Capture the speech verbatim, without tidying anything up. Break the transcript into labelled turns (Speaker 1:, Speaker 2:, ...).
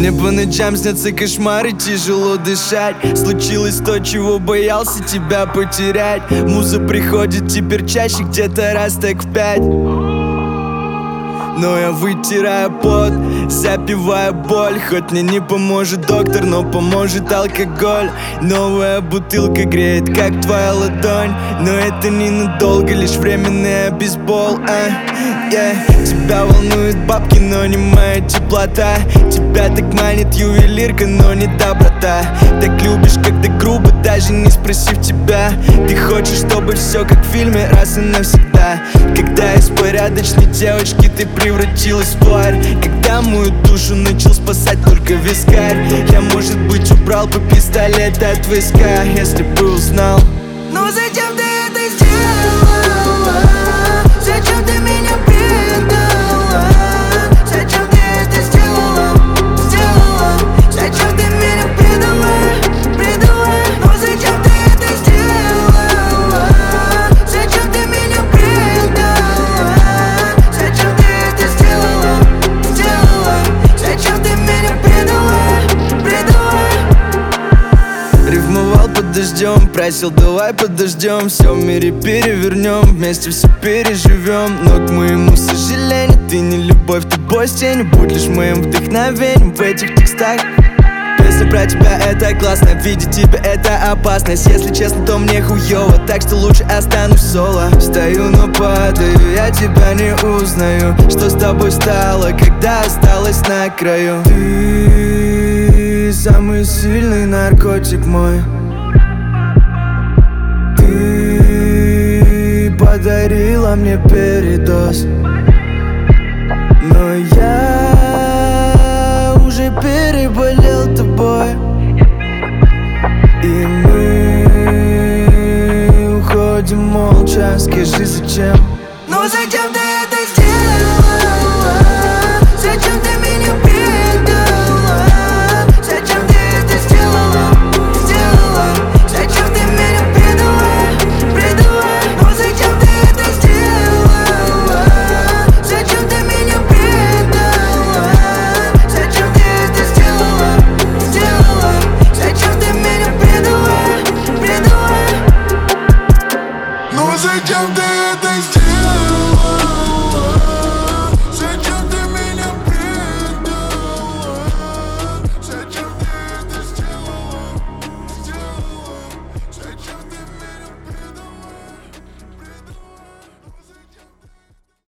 Speaker 1: Мне по ночам снятся кошмары, тяжело дышать. Случилось то, чего боялся тебя потерять. Муза приходит теперь чаще, где-то раз так в пять. Но я вытираю пот, запиваю боль. Хоть мне не поможет доктор, но поможет алкоголь. Новая бутылка греет, как твоя ладонь. Но это ненадолго, лишь временный бейсбол, а? Yeah. Тебя волнуют бабки, но не моя теплота. Тебя так манит ювелирка, но не доброта. Так любишь, когда грубо, даже не спросив тебя. Ты хочешь, чтобы все как в фильме, раз и навсегда. Когда из порядочной девочки ты превратилась в тварь. Когда мою душу начал спасать только вискарь. Я, может быть, убрал бы пистолет от виска, если бы узнал.
Speaker 2: Но зачем ты это сделала? Зачем ты меня предала? Зачем ты это сделала? Сделала? Зачем ты меня предала? Предала? Но зачем ты это сделала? Зачем ты меня предала? Зачем ты это сделала? Сделала? Зачем ты меня предала? Предала?
Speaker 1: Рифмовал под дождем, просил, давай подождем. Все в мире перевернем, вместе все переживем. Но к моему сожалению, ты не любовь, ты бой с тенью. Будь лишь моим вдохновением в этих текстах. Песня про тебя — это классно, видеть тебя — это опасность. Если честно, то мне хуёво, так что лучше останусь соло. Стою, но падаю, я тебя не узнаю. Что с тобой стало, когда осталась на краю? Ты самый сильный наркотик мой. Ты подарила мне передоз. Но я уже переболел тобой. И мы уходим молча, скажи зачем.
Speaker 2: Но зачем ты